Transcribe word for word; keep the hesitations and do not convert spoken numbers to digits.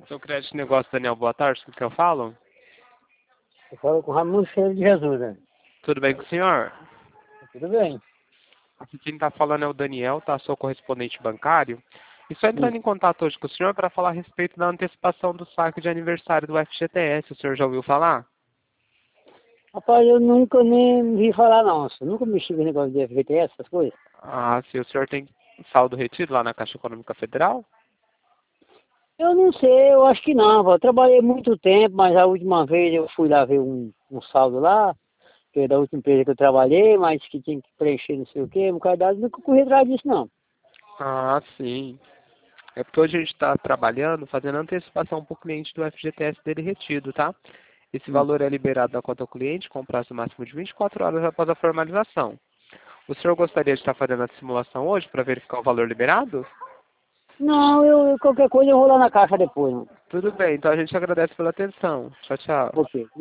Seu crédito de negócio, Daniel, boa tarde, com o que eu falo? Eu falo com o Raimundo Cheiro de Jesus, né? Tudo bem com o senhor? Tudo bem. Aqui quem está falando é o Daniel, tá? Sou correspondente bancário. E só entrando Hum. em contato hoje com o senhor para falar a respeito da antecipação do saque de aniversário do F G T S. O senhor já ouviu falar? Rapaz, eu nunca nem vi falar não. Eu nunca mexi com esse negócio de F G T S, essas coisas. Ah, se o senhor tem saldo retido lá na Caixa Econômica Federal? Eu não sei, eu acho que não, pô. Eu trabalhei muito tempo, mas a última vez eu fui lá ver um, um saldo lá, que é da última empresa que eu trabalhei, mas que tinha que preencher não sei o quê, um cadastro, nunca corri atrás disso não. Ah, sim. É porque hoje a gente está trabalhando, fazendo antecipação para o cliente do F G T S dele retido, tá? Esse Hum. valor é liberado da conta ao cliente com prazo máximo de vinte e quatro horas após a formalização. O senhor gostaria de estar fazendo a simulação hoje para verificar o valor liberado? Não, eu, eu- qualquer coisa eu vou lá na caixa depois, não. Tudo bem, então a gente agradece pela atenção. Tchau, tchau. Ok.